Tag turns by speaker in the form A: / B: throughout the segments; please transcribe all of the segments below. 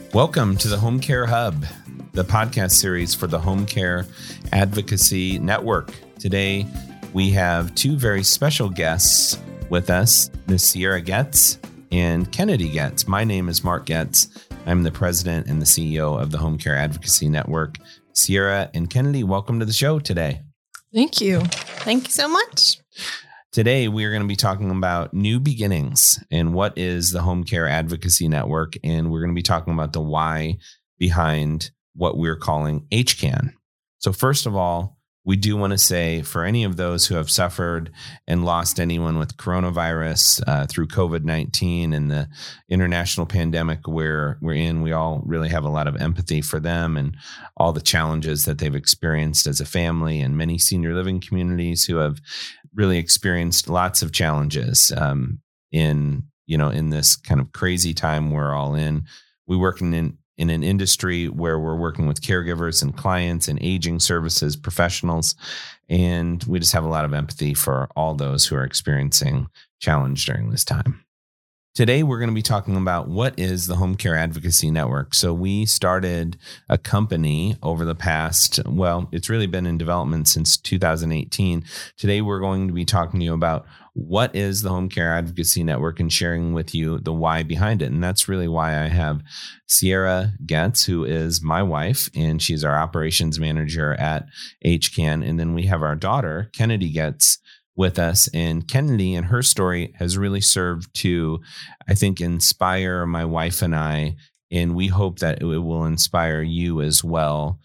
A: Welcome to the Home Care Hub, the podcast series for the Home Care Advocacy Network. Today, we have two very special guests with us, Ms. Sierra Getz and Kennedy Getz. My name is Mark Getz. I'm the president and the CEO of the Home Care Advocacy Network. Sierra and Kennedy, welcome to the show today.
B: Thank you. Thank you so much.
A: Today, we are going to be talking about new beginnings and what is the Home Care Advocacy Network. And we're going to be talking about the why behind what we're calling HCAN. So first of all, we do want to say for any of those who have suffered and lost anyone with coronavirus through COVID-19 and the international pandemic we're in, we all really have a lot of empathy for them and all the challenges that they've experienced as a family, and many senior living communities who have really experienced lots of challenges in this kind of crazy time we're all in. We work in an industry where we're working with caregivers and clients and aging services professionals, and we just have a lot of empathy for all those who are experiencing challenge during this time. Today, we're going to be talking about what is the Home Care Advocacy Network. So we started a company over the past, it's really been in development since 2018. Today, we're going to be talking to you about what is the Home Care Advocacy Network and sharing with you the why behind it. And that's really why I have Sierra Getz, who is my wife, and she's our operations manager at HCAN. And then we have our daughter, Kennedy Getz, with us. And Kennedy and her story has really served to, I think, inspire my wife and I, and we hope that it will inspire you as well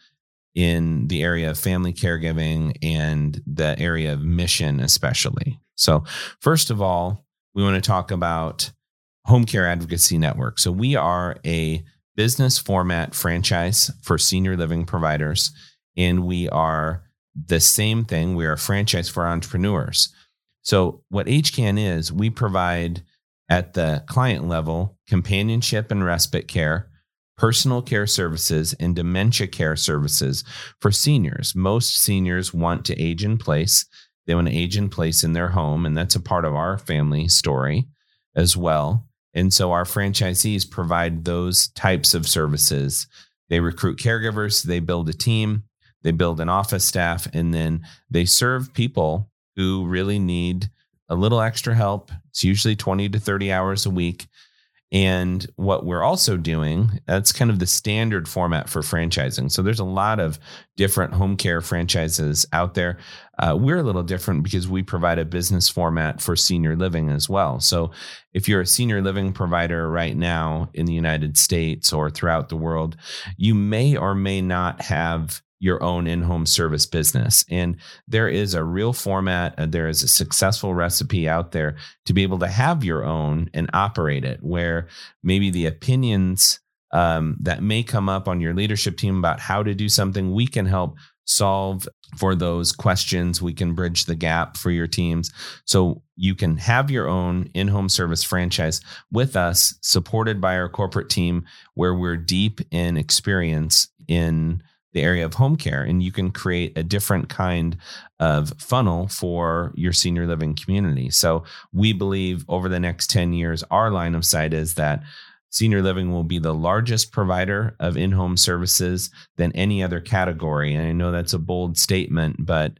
A: in the area of family caregiving and the area of mission especially. So first of all, we want to talk about Home Care Advocacy Network. So we are a business format franchise for senior living providers, and we are the same thing. We are a franchise for entrepreneurs. So what HCAN is, we provide at the client level companionship and respite care, personal care services, and dementia care services for seniors. Most seniors want to age in place. They want to age in place in their home, and that's a part of our family story as well. And so our franchisees provide those types of services. They recruit caregivers, they build a team, they build an office staff, and then they serve people who really need a little extra help. It's usually 20 to 30 hours a week. And what we're also doing, that's kind of the standard format for franchising. So there's a lot of different home care franchises out there. We're a little different because we provide a business format for senior living as well. So if you're a senior living provider right now in the United States or throughout the world, you may or may not have your own in-home service business. And there is a real format, there is a successful recipe out there to be able to have your own and operate it, where maybe the opinions that may come up on your leadership team about how to do something, we can help solve for those questions. We can bridge the gap for your teams. So you can have your own in-home service franchise with us, supported by our corporate team, where we're deep in experience in the area of home care, and you can create a different kind of funnel for your senior living community. So we believe over the next 10 years, our line of sight is that senior living will be the largest provider of in-home services than any other category. And I know that's a bold statement, but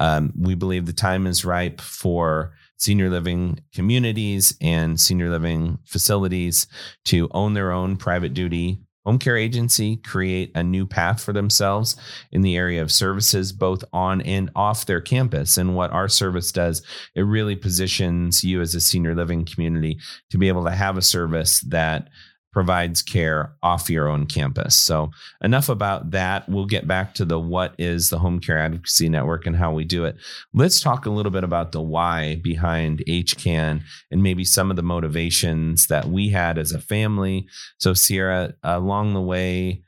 A: we believe the time is ripe for senior living communities and senior living facilities to own their own private duty home care agency, create a new path for themselves in the area of services, both on and off their campus. And what our service does, it really positions you as a senior living community to be able to have a service that provides care off your own campus. So enough about that. We'll get back to the what is the Home Care Advocacy Network and how we do it. Let's talk a little bit about the why behind HCAN and maybe some of the motivations that we had as a family. So Sierra, along the way,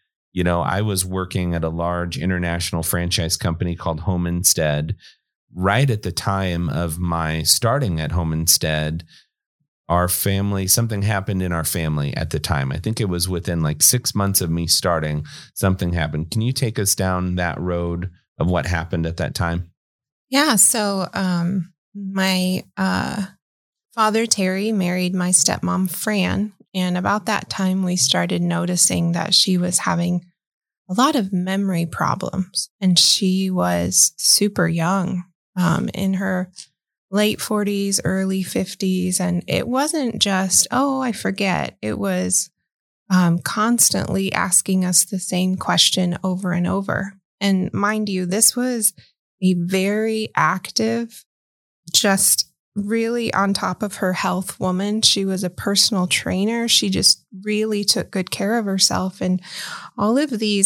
A: I was working at a large international franchise company called Home Instead. Right at the time of my starting at Home Instead, our family, something happened in our family at the time. I think it was within like 6 months of me starting, something happened. Can you take us down that road of what happened at that time?
B: Yeah. So my father, Terry, married my stepmom, Fran, And about that time, we started noticing that she was having a lot of memory problems. And she was super young, in her late 40s, early 50s. And it wasn't just, oh, I forget. It was constantly asking us the same question over and over. And mind you, this was a very active, just really on top of her health woman. She was a personal trainer. She just really took good care of herself. And all of these,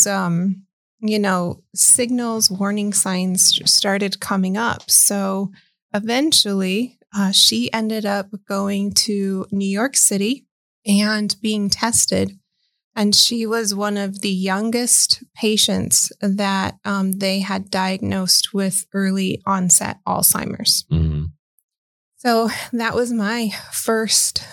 B: signals, warning signs started coming up. So eventually, she ended up going to New York City and being tested. And she was one of the youngest patients that they had diagnosed with early onset Alzheimer's.
A: Mm-hmm.
B: So that was my first,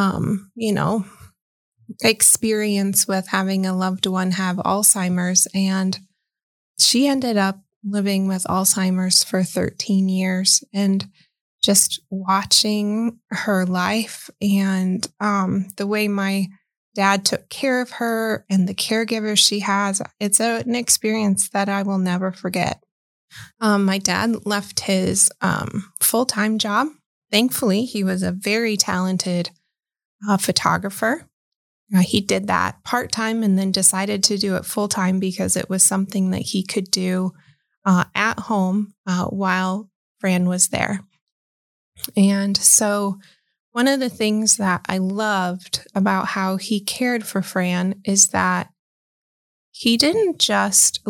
B: experience with having a loved one have Alzheimer's. And she ended up living with Alzheimer's for 13 years. And just watching her life and the way my dad took care of her and the caregivers she has, it's an experience that I will never forget. My dad left his full-time job. Thankfully, he was a very talented photographer. He did that part-time and then decided to do it full-time because it was something that he could do at home while Fran was there. And so one of the things that I loved about how he cared for Fran is that he didn't just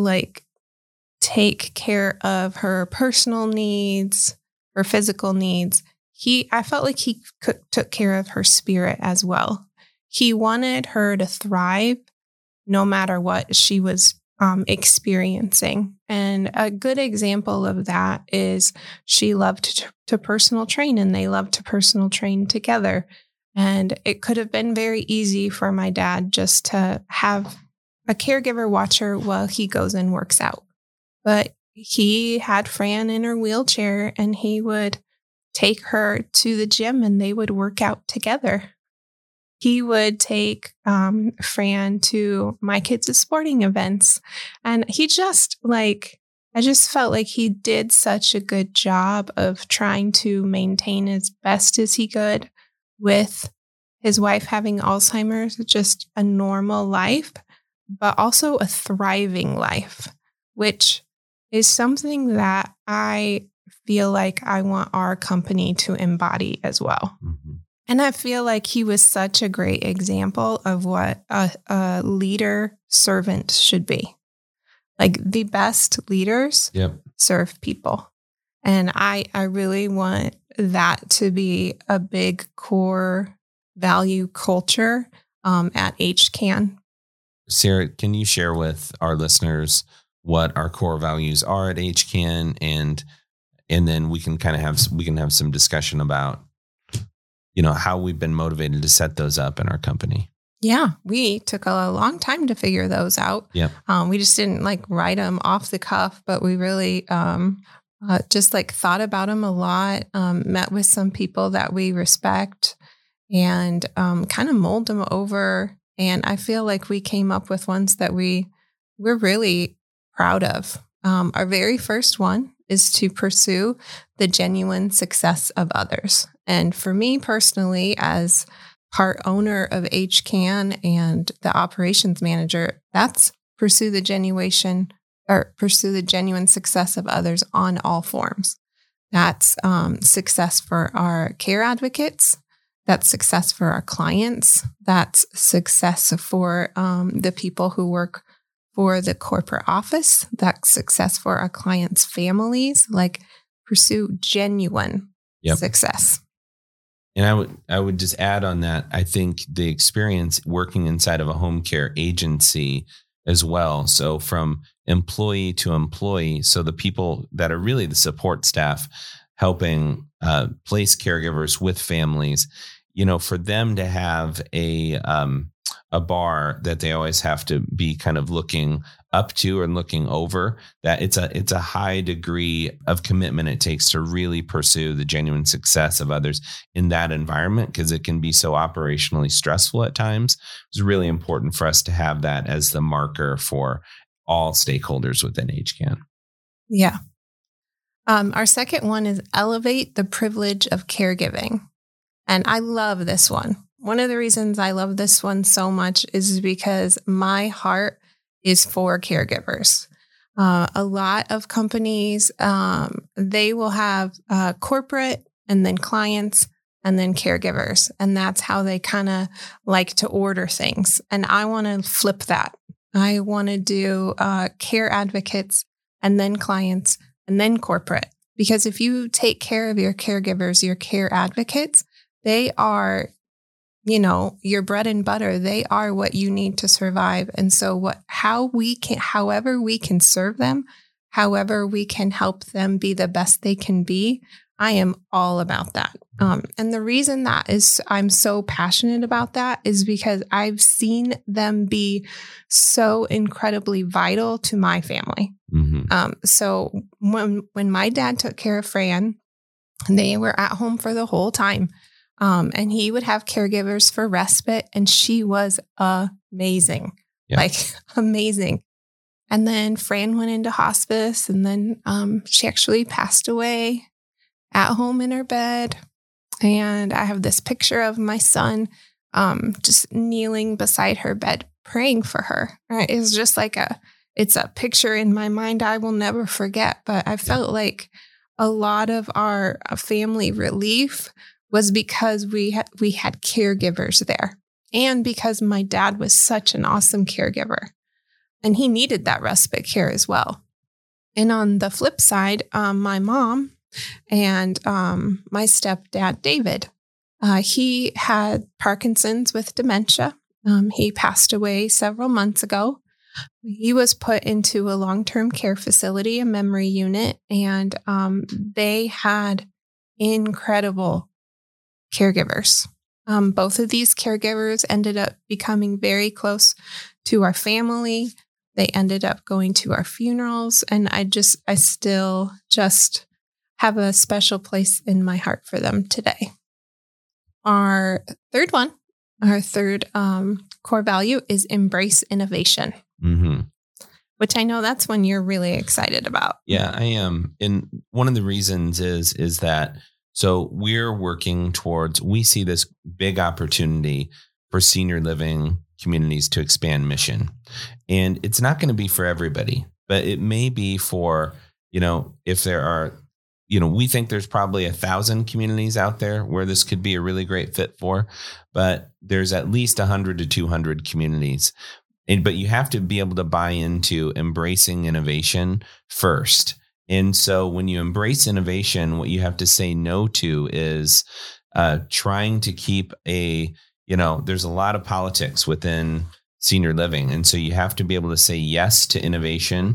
B: take care of her personal needs, her physical needs. I felt like he took care of her spirit as well. He wanted her to thrive no matter what she was experiencing. And a good example of that is she loved to personal train, and they loved to personal train together. And it could have been very easy for my dad just to have a caregiver watch her while he goes and works out. But he had Fran in her wheelchair, and he would take her to the gym and they would work out together. He would take Fran to my kids' sporting events. And he just I just felt like he did such a good job of trying to maintain as best as he could with his wife having Alzheimer's, just a normal life, but also a thriving life, which is something that I feel like I want our company to embody as well.
A: Mm-hmm.
B: And I feel like he was such a great example of what a leader servant should be. Like the best leaders serve people. And I really want that to be a big core value culture at HCAN.
A: Sarah, can you share with our listeners what our core values are at HCAN, and then we can have some discussion about how we've been motivated to set those up in our company.
B: Yeah, we took a long time to figure those out.
A: Yeah,
B: we just didn't write them off the cuff, but we really just thought about them a lot. Met with some people that we respect, and kind of mold them over. And I feel like we came up with ones that we're really proud of. Our very first one is to pursue the genuine success of others. And for me personally, as part owner of HCAN and the operations manager, that's pursue the genuine success of others on all forms. That's success for our care advocates. That's success for our clients. That's success for the people who work for the corporate office. That's success for our clients' families. Pursue genuine success.
A: And I would just add on that, I think the experience working inside of a home care agency as well. So from employee to employee, so the people that are really the support staff helping place caregivers with families, for them to have a a bar that they always have to be kind of looking up to and looking over. That it's a high degree of commitment it takes to really pursue the genuine success of others in that environment, because it can be so operationally stressful at times. It's really important for us to have that as the marker for all stakeholders within HCAN.
B: Yeah. Our second one is elevate the privilege of caregiving. And I love this one. One of the reasons I love this one so much is because my heart is for caregivers. A lot of companies, they will have corporate and then clients and then caregivers. And that's how they kind of like to order things. And I want to flip that. I want to do care advocates and then clients and then corporate. Because if you take care of your caregivers, your care advocates, they are, your bread and butter. They are what you need to survive. And so however we can serve them, however we can help them be the best they can be, I am all about that. And the reason that is I'm so passionate about that is because I've seen them be so incredibly vital to my family. Mm-hmm. So when my dad took care of Fran, they were at home for the whole time. And he would have caregivers for respite, and she was amazing, amazing. And then Fran went into hospice, and then she actually passed away at home in her bed. And I have this picture of my son just kneeling beside her bed, praying for her. It's just it's a picture in my mind I will never forget. But I felt like a lot of our family relief was because we had caregivers there, and because my dad was such an awesome caregiver, and he needed that respite care as well. And on the flip side, my mom and my stepdad, David, he had Parkinson's with dementia. He passed away several months ago. He was put into a long-term care facility, a memory unit, and they had incredible caregivers. Both of these caregivers ended up becoming very close to our family. They ended up going to our funerals, and I still just have a special place in my heart for them today. Our third core value is embrace innovation, mm-hmm. which I know that's one you're really excited about.
A: Yeah, I am. And one of the reasons is that so we're working towards, we see this big opportunity for senior living communities to expand mission. And it's not going to be for everybody, but it may be for, if there are, we think there's probably 1,000 communities out there where this could be a really great fit for, but there's at least 100 to 200 communities. But you have to be able to buy into embracing innovation first. And so when you embrace innovation, what you have to say no to is trying to keep there's a lot of politics within senior living. And so you have to be able to say yes to innovation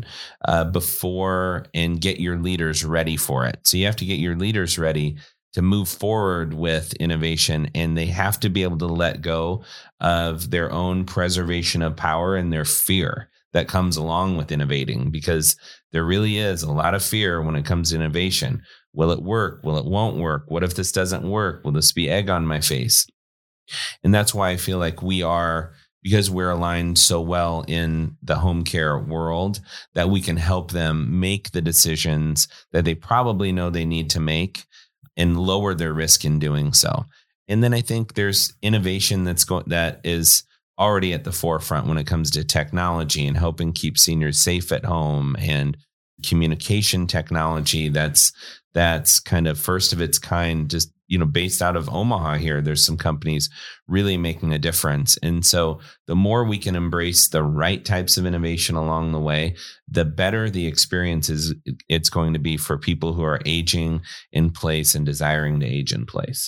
A: before and get your leaders ready for it. So you have to get your leaders ready to move forward with innovation, and they have to be able to let go of their own preservation of power and their fear that comes along with innovating, because there really is a lot of fear when it comes to innovation. Will it work? Will it won't work? What if this doesn't work? Will this be egg on my face? And that's why I feel like because we're aligned so well in the home care world, that we can help them make the decisions that they probably know they need to make and lower their risk in doing so. And then I think there's innovation that is already at the forefront when it comes to technology and helping keep seniors safe at home, and communication technology that's kind of first of its kind, just based out of Omaha here. There's some companies really making a difference. And so the more we can embrace the right types of innovation along the way, the better the experience it's going to be for people who are aging in place and desiring to age in place.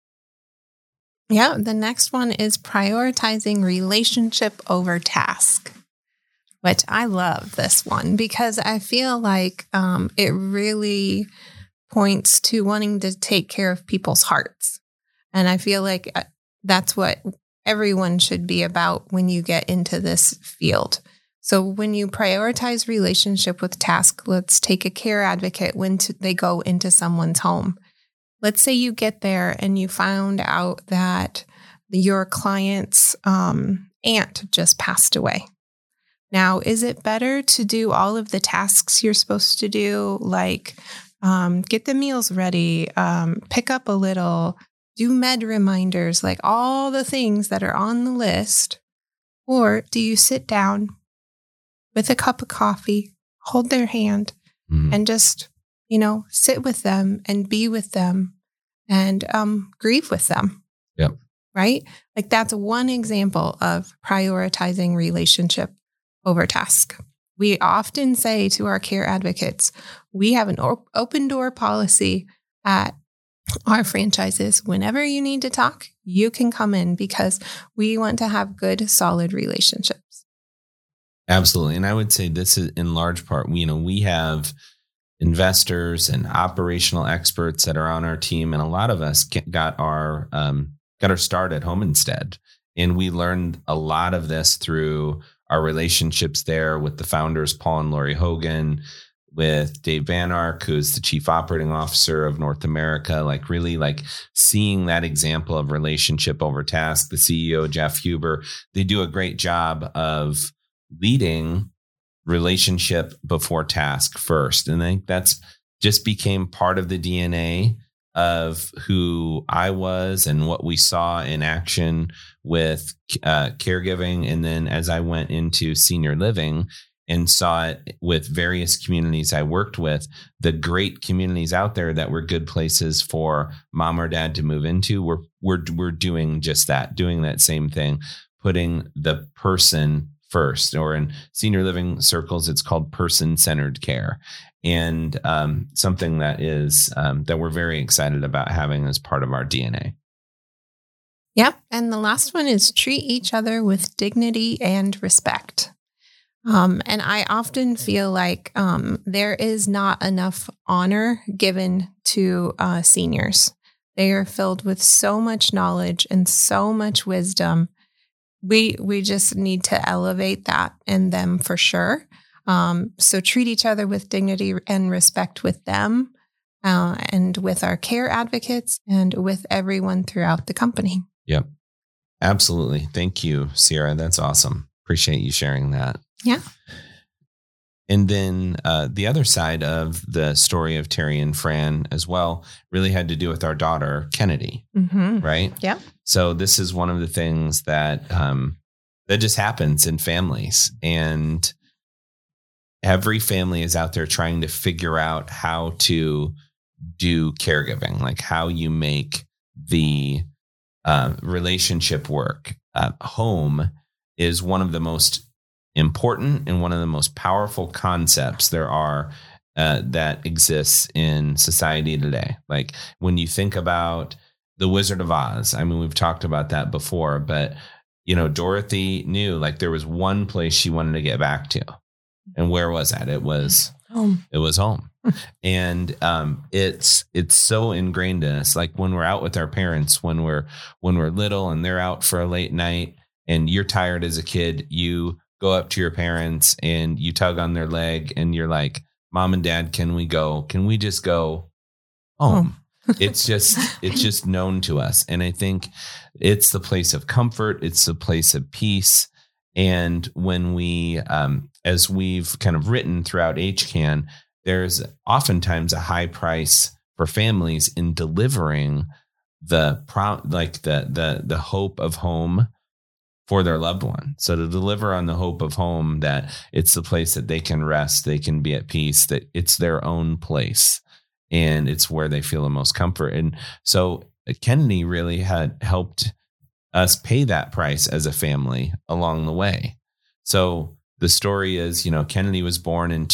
B: Yeah, the next one is prioritizing relationship over task, which I love this one because I feel like it really points to wanting to take care of people's hearts. And I feel like that's what everyone should be about when you get into this field. So when you prioritize relationship with task, let's take a care advocate when they go into someone's home. Let's say you get there and you found out that your client's aunt just passed away. Now, is it better to do all of the tasks you're supposed to do, like get the meals ready, pick up a little, do med reminders, like all the things that are on the list? Or do you sit down with a cup of coffee, hold their hand, and just, sit with them and be with them and grieve with them?
A: Yep.
B: Right? Like that's one example of prioritizing relationship over task. We often say to our care advocates, we have an open door policy at our franchises. Whenever you need to talk, you can come in because we want to have good, solid relationships.
A: Absolutely. And I would say this is in large part, we have investors and operational experts that are on our team. And a lot of us got our start at Home Instead. And we learned a lot of this through our relationships there with the founders, Paul and Lori Hogan, with Dave Van Ark, who's the chief operating officer of North America, really seeing that example of relationship over task. The CEO, Jeff Huber, they do a great job of leading relationship before task first. And I think that's just became part of the DNA of who I was and what we saw in action with caregiving. And then as I went into senior living and saw it with various communities I worked with, the great communities out there that were good places for mom or dad to move into, we're doing just that, doing that same thing, putting the person first, or in senior living circles, it's called person-centered care. And something that is that we're very excited about having as part of our DNA.
B: Yep. And the last one is treat each other with dignity and respect. And I often feel like there is not enough honor given to seniors. They are filled with so much knowledge and so much wisdom. We just need to elevate that in them for sure. So treat each other with dignity and respect with them and with our care advocates and with everyone throughout the company.
A: Yep. Absolutely. Thank you, Sierra. That's awesome. Appreciate you sharing that.
B: Yeah.
A: And then the other side of the story of Terry and Fran as well really had to do with our daughter, Kennedy, right?
B: Yeah.
A: So this is one of the things that that just happens in families. And every family is out there trying to figure out how to do caregiving, like how you make the relationship work. Home is one of the most important and one of the most powerful concepts there are that exists in society today. Like when you think about the Wizard of Oz, I mean, we've talked about that before, but Dorothy knew like there was one place she wanted to get back to. And where was that? It was home. It was home. And it's so ingrained in us. Like when we're out with our parents, when we're little and they're out for a late night and you're tired as a kid, you go up to your parents and you tug on their leg and you're like, Mom and Dad, can we go? Can we just go home? It's just known to us. And I think it's the place of comfort. It's the place of peace. And when we, as we've kind of written throughout HCAN, there's oftentimes a high price for families in delivering the hope of home for their loved one. So to deliver on the hope of home, that it's the place that they can rest, they can be at peace, that it's their own place and it's where they feel the most comfort. And so Kennedy really had helped us pay that price as a family along the way. So the story is, Kennedy was born in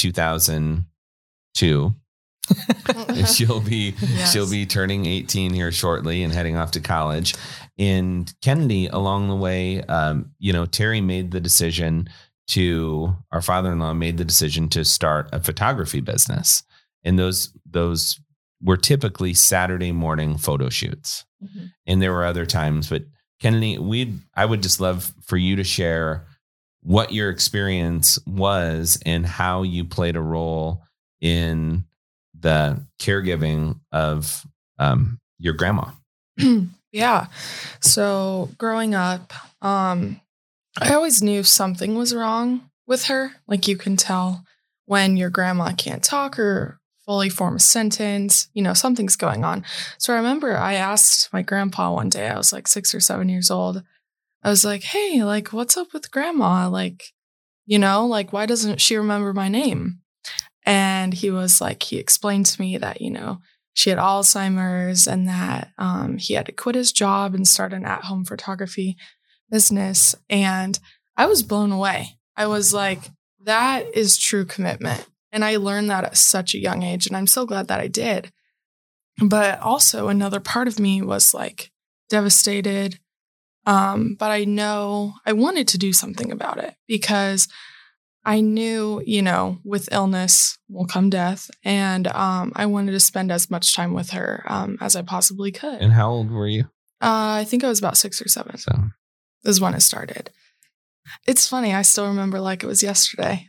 A: 2002. She'll be turning 18 here shortly and heading off to college. And Kennedy, along the way, Terry made the decision our father-in-law made the decision to start a photography business. And those were typically Saturday morning photo shoots. And there were other times, but Kennedy, I would just love for you to share what your experience was and how you played a role in the caregiving of your grandma.
C: Yeah. So growing up, I always knew something was wrong with her. Like you can tell when your grandma can't talk or fully form a sentence, something's going on. So I remember I asked my grandpa one day, I was like 6 or 7 years old. I was like, hey, like, what's up with grandma? Like, why doesn't she remember my name? And he was like, he explained to me that, she had Alzheimer's and that he had to quit his job and start an at-home photography business. And I was blown away. I was like, that is true commitment. And I learned that at such a young age. And I'm so glad that I did. But also another part of me was like devastated. But I know I wanted to do something about it because I knew, with illness will come death. And I wanted to spend as much time with her as I possibly could.
A: And how old were you?
C: I think I was about 6 or 7. So is when it started. It's funny. I still remember like it was yesterday.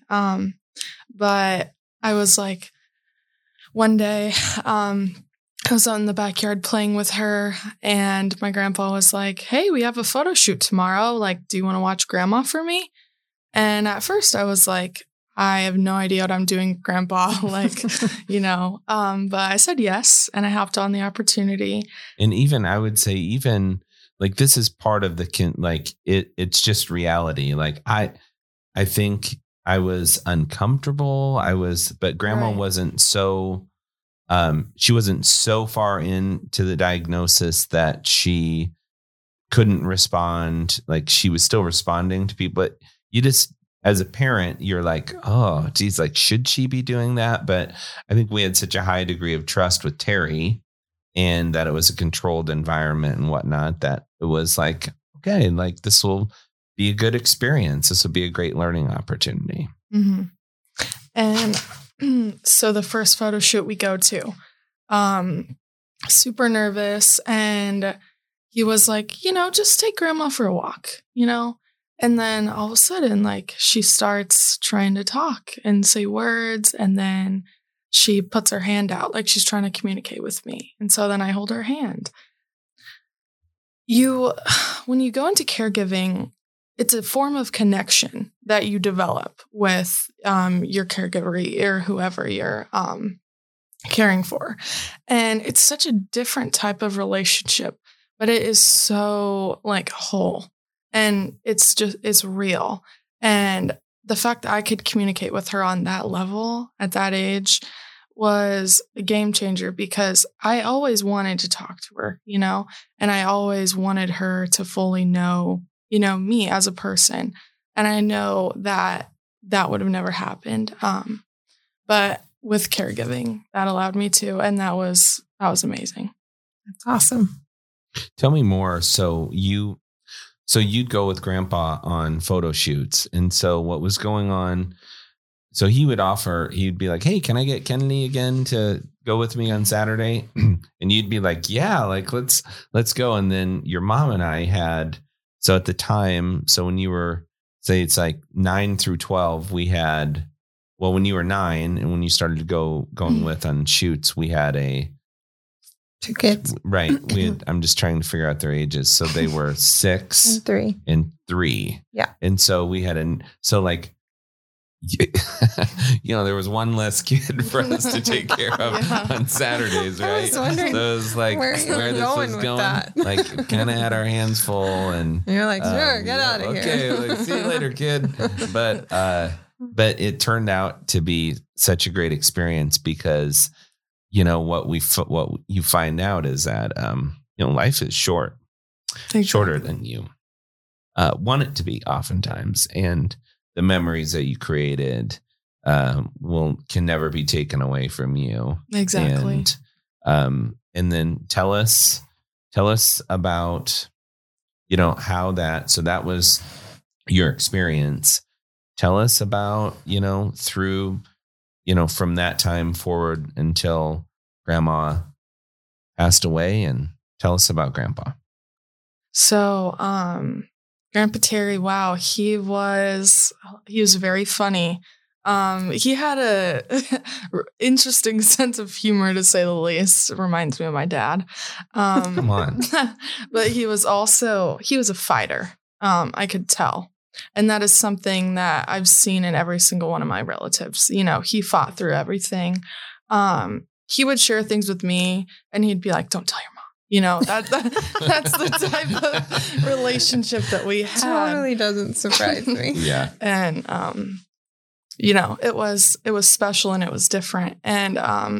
C: But I was like, one day, I was out in the backyard playing with her and my grandpa was like, hey, we have a photo shoot tomorrow. Like, do you want to watch grandma for me? And at first I was like, I have no idea what I'm doing, grandpa. Like, but I said yes. And I hopped on the opportunity.
A: And even, I would say like, this is part of it's just reality. Like I think I was uncomfortable. But grandma wasn't so, she wasn't so far into the diagnosis that she couldn't respond. Like she was still responding to people, but you just, as a parent, you're like, oh, geez, like, should she be doing that? But I think we had such a high degree of trust with Terry and that it was a controlled environment and whatnot, that it was like, okay, like this will be a good experience. This will be a great learning opportunity.
C: Mm-hmm. And so the first photo shoot we go to, super nervous. And he was like, just take grandma for a walk, And then all of a sudden, like, she starts trying to talk and say words. And then she puts her hand out like she's trying to communicate with me. And so then I hold her hand. When you go into caregiving, it's a form of connection that you develop with your caregiver or whoever you're caring for. And it's such a different type of relationship, but it is so like whole. And it's real. And the fact that I could communicate with her on that level at that age was a game changer because I always wanted to talk to her, and I always wanted her to fully know, me as a person. And I know that would have never happened. But with caregiving, that allowed me to, and that was amazing.
B: That's awesome.
A: Tell me more. So you'd go with grandpa on photo shoots. And so what was going on? So he'd be like, hey, can I get Kennedy again to go with me on Saturday? And you'd be like, yeah, like, let's go. And then your mom and I so at the time, so when you were, say it's like 9 through 12, we had, well, when you were 9 and when you started going with on shoots, we had
B: 2 kids.
A: Right. I'm just trying to figure out their ages. So they were 6
B: and
A: 3.
B: Yeah.
A: And so we had there was one less kid for us to take care of on Saturdays, right?
B: I was wondering,
A: so it was like where this was going. Like kind of had our hands full, and
B: you're like, sure, get out of here.
A: Okay, like, see you later, kid. But it turned out to be such a great experience because what you find out is that life is shorter than you want it to be, oftentimes, and the memories that you created can never be taken away from you.
C: Exactly.
A: And then tell us about, how that was your experience. Tell us about, through, from that time forward until grandma passed away, and tell us about grandpa.
C: So, Grandpa Terry, wow, he was very funny. He had a interesting sense of humor, to say the least. It reminds me of my dad.
A: Come on.
C: But he was a fighter. I could tell. And that is something that I've seen in every single one of my relatives. You know, he fought through everything. He would share things with me and he'd be like, don't tell your mom. You know, that's the type of relationship that we had.
B: Totally doesn't surprise me.
A: Yeah.
C: And, you know, it was special and it was different. And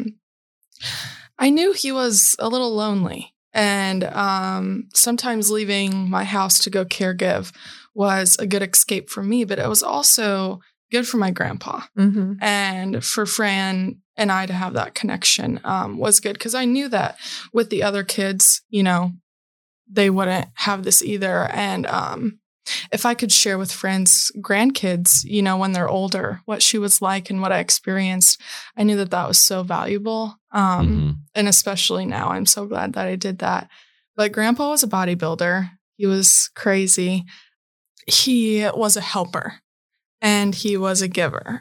C: I knew he was a little lonely. And sometimes leaving my house to go caregive was a good escape for me, but it was also good for my grandpa.
B: Mm-hmm.
C: And for Fran and I to have that connection was good, because I knew that with the other kids, you know, they wouldn't have this either. And if I could share with Fran's grandkids, you know, when they're older, what she was like and what I experienced, I knew that that was so valuable. And especially now, I'm so glad that I did that. But Grandpa was a bodybuilder. He was crazy. He was a helper and he was a giver.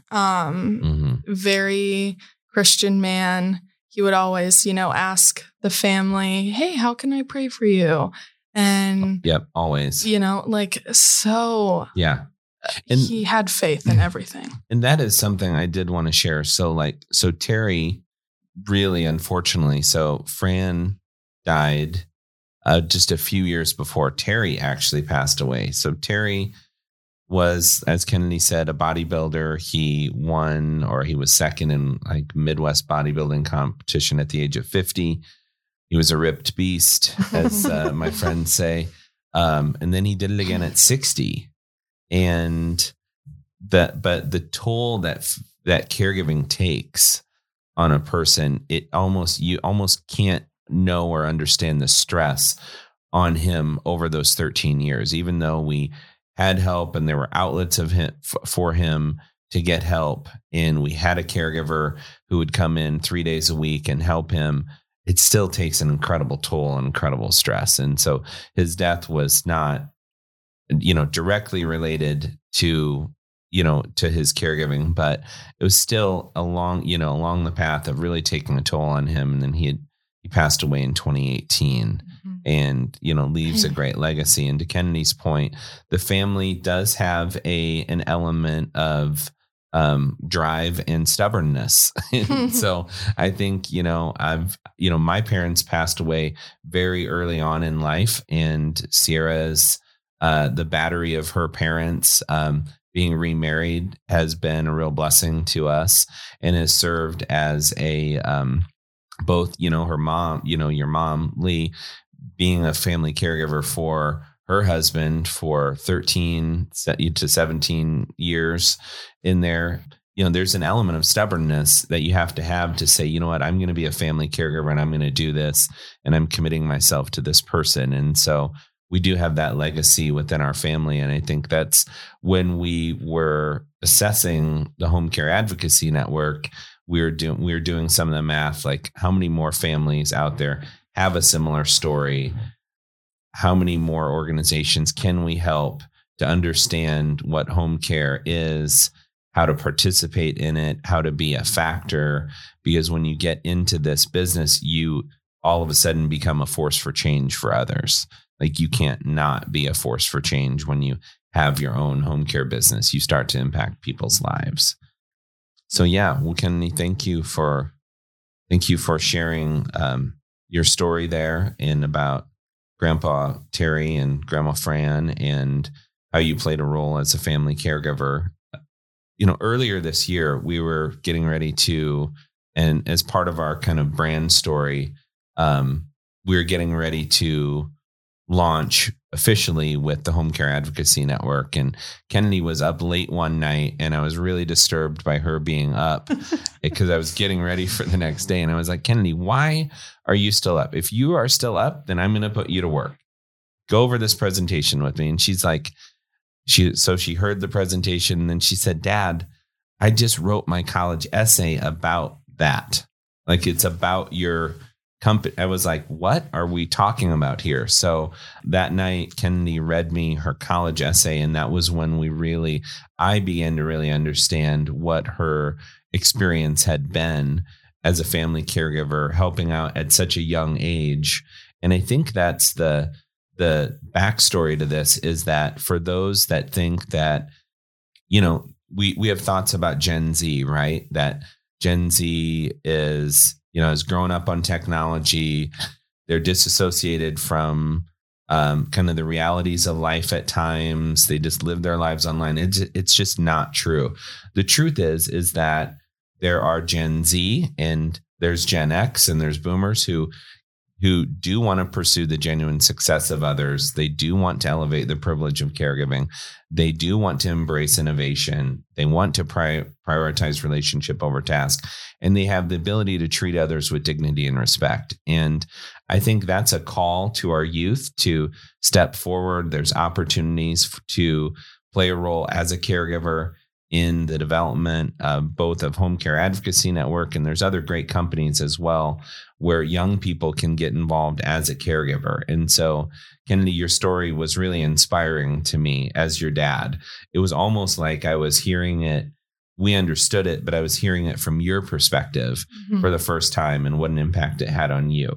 C: Very Christian man. He would always, you know, ask the family, hey, how can I pray for you? And
A: yep, always,
C: you know, like, so
A: yeah. And
C: he had faith in everything.
A: And that is something I did want to share. So Terry, really, unfortunately, so Fran died just a few years before Terry actually passed away. So Terry was, as Kennedy said, a bodybuilder. He won, or he was second in like Midwest bodybuilding competition at the age of 50. He was a ripped beast, as my friends say. And then he did it again at 60. And but the toll that caregiving takes on a person, you almost can't know or understand the stress on him over those 13 years, even though we had help and there were outlets of him for him to get help. And we had a caregiver who would come in 3 days a week and help him. It still takes an incredible toll and incredible stress. And so his death was not, you know, directly related to, you know, to his caregiving, but it was still along the path of really taking a toll on him. And then he passed away in 2018 and, you know, leaves a great legacy. And to Kennedy's point, the family does have an element of drive and stubbornness. So I think, you know, my parents passed away very early on in life, and Sierra's, the battery of her parents, being remarried has been a real blessing to us and has served as a, both, you know, her mom, you know, your mom, Lee, being a family caregiver for her husband for 13 to 17 years in there. You know, there's an element of stubbornness that you have to say, you know what, I'm going to be a family caregiver and I'm going to do this and I'm committing myself to this person. And so we do have that legacy within our family. And I think that's when we were assessing the Home Care Advocacy Network, we were doing some of the math, like how many more families out there have a similar story? How many more organizations can we help to understand what home care is, how to participate in it, how to be a factor? Because when you get into this business, you all of a sudden become a force for change for others. Like you can't not be a force for change when you have your own home care business. You start to impact people's lives. So yeah, well, Kennedy, thank you for sharing your story there and about Grandpa Terry and Grandma Fran and how you played a role as a family caregiver. You know, earlier this year, we were getting ready to, and as part of our kind of brand story, we were getting ready to launch officially with the Home Care Advocacy Network. And Kennedy was up late one night and I was really disturbed by her being up because I was getting ready for the next day. And I was like, Kennedy, why are you still up? If you are still up, then I'm going to put you to work. Go over this presentation with me. And she's like, she heard the presentation and then she said, Dad, I just wrote my college essay about that. Like it's about your I was like, what are we talking about here? So that night, Kennedy read me her college essay. And that was when I began to really understand what her experience had been as a family caregiver, helping out at such a young age. And I think that's the backstory to this, is that for those that think that, we have thoughts about Gen Z, right? That Gen Z is, has grown up on technology. They're disassociated from kind of the realities of life at times. They just live their lives online. It's just not true. The truth is that there are Gen Z and there's Gen X and there's boomers who do want to pursue the genuine success of others. They do want to elevate the privilege of caregiving. They do want to embrace innovation. They want to prioritize relationship over task. And they have the ability to treat others with dignity and respect. And I think that's a call to our youth to step forward. There's opportunities to play a role as a caregiver in the development of both of Home Care Advocacy Network, and there's other great companies as well where young people can get involved as a caregiver. And so, Kennedy, your story was really inspiring to me as your dad. It was almost like I was hearing it. We understood it, but I was hearing it from your perspective for the first time and what an impact it had on you.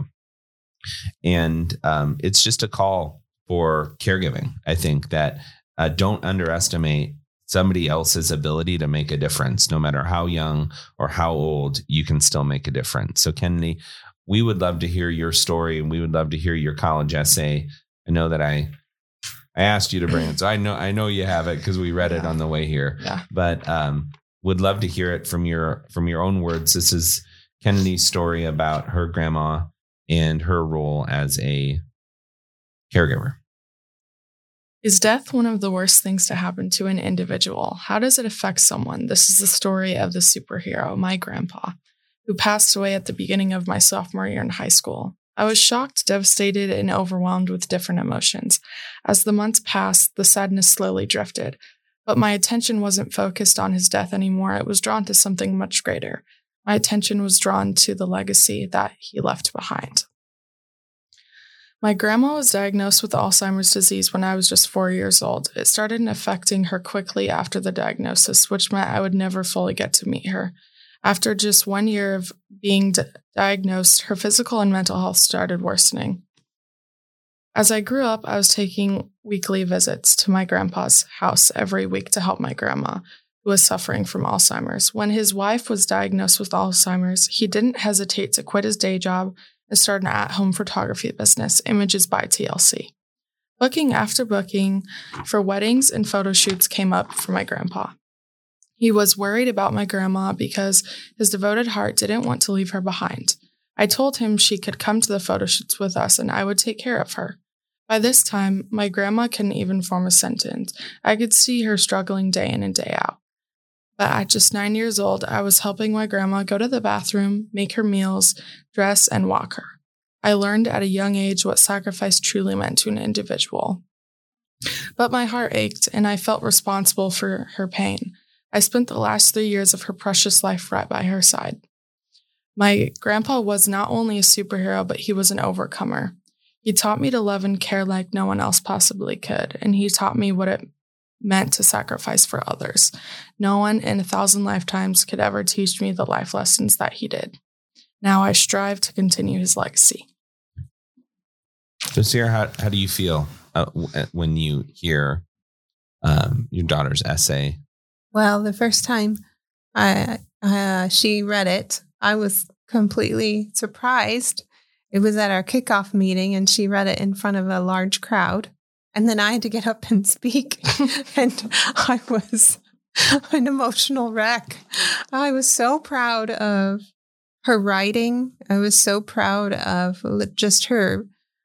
A: And it's just a call for caregiving. I think that don't underestimate somebody else's ability to make a difference. No matter how young or how old, you can still make a difference. So Kennedy, we would love to hear your story, and we would love to hear your college essay. I know that I asked you to bring it, so I know you have it because we read it on the way here. Yeah. But would love to hear it from your own words. This is Kennedy's story about her grandma and her role as a caregiver.
C: Is death one of the worst things to happen to an individual? How does it affect someone? This is the story of the superhero, my grandpa, who passed away at the beginning of my sophomore year in high school. I was shocked, devastated, and overwhelmed with different emotions. As the months passed, the sadness slowly drifted, but my attention wasn't focused on his death anymore. It was drawn to something much greater. My attention was drawn to the legacy that he left behind. My grandma was diagnosed with Alzheimer's disease when I was just 4 years old. It started affecting her quickly after the diagnosis, which meant I would never fully get to meet her. After just 1 year of being diagnosed, her physical and mental health started worsening. As I grew up, I was taking weekly visits to my grandpa's house every week to help my grandma, who was suffering from Alzheimer's. When his wife was diagnosed with Alzheimer's, he didn't hesitate to quit his day job and start an at-home photography business, Images by TLC. Booking after booking for weddings and photo shoots came up for my grandpa. He was worried about my grandma because his devoted heart didn't want to leave her behind. I told him she could come to the photo shoots with us and I would take care of her. By this time, my grandma couldn't even form a sentence. I could see her struggling day in and day out. But at just 9 years old, I was helping my grandma go to the bathroom, make her meals, dress, and walk her. I learned at a young age what sacrifice truly meant to an individual. But my heart ached, and I felt responsible for her pain. I spent the last 3 years of her precious life right by her side. My grandpa was not only a superhero, but he was an overcomer. He taught me to love and care like no one else possibly could, and he taught me what it meant to sacrifice for others. No one in 1,000 lifetimes could ever teach me the life lessons that he did. Now I strive to continue his legacy.
A: So, Sarah, how do you feel when you hear your daughter's essay?
B: Well, the first time she read it, I was completely surprised. It was at our kickoff meeting, and she read it in front of a large crowd. And then I had to get up and speak, and I was an emotional wreck. I was so proud of her writing. I was so proud of just her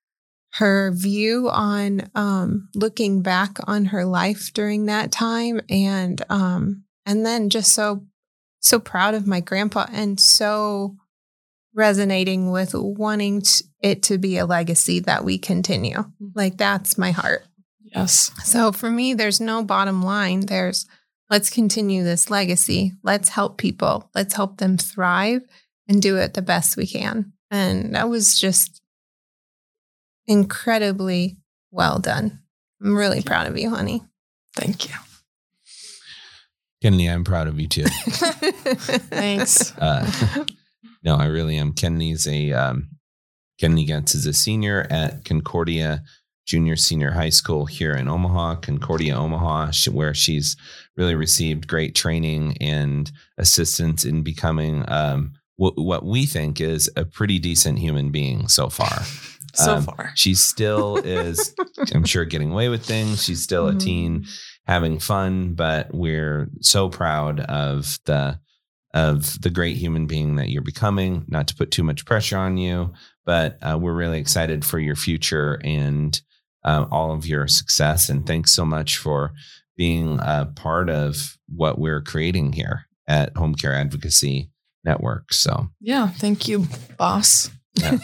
B: view on looking back on her life during that time, and then just so proud of my grandpa, and so resonating with wanting it to be a legacy that we continue. Like, that's my heart.
C: Yes.
B: So for me, there's no bottom line. There's, let's continue this legacy. Let's help people. Let's help them thrive and do it the best we can. And that was just incredibly well done. I'm really proud of you, honey.
C: Thank you.
A: Kennedy, I'm proud of you too.
C: Thanks.
A: No, I really am. Kennedy Getz is a senior at Concordia Junior Senior High School here in Omaha, Concordia, Omaha, where she's really received great training and assistance in becoming what we think is a pretty decent human being so far.
C: So far.
A: She still is, I'm sure, getting away with things. She's still a teen having fun, but we're so proud of the great human being that you're becoming. Not to put too much pressure on you, but we're really excited for your future and all of your success. And thanks so much for being a part of what we're creating here at Home Care Advocacy Network. So
C: yeah, thank you, boss.
A: Yeah.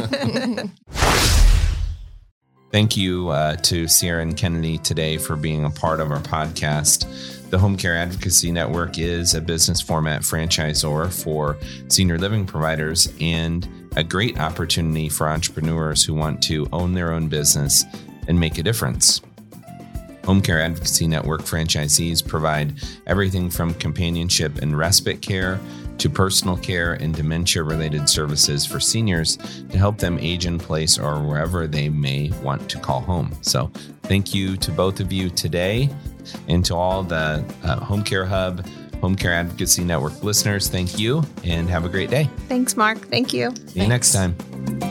A: Thank you to Sierra and Kennedy today for being a part of our podcast. The Home Care Advocacy Network is a business format franchisor for senior living providers and a great opportunity for entrepreneurs who want to own their own business and make a difference. Home Care Advocacy Network franchisees provide everything from companionship and respite care to personal care and dementia-related services for seniors to help them age in place or wherever they may want to call home. So thank you to both of you today, and to all the Home Care Hub, Home Care Advocacy Network listeners. Thank you and have a great day.
B: Thanks, Mark. Thank you.
A: See you next time.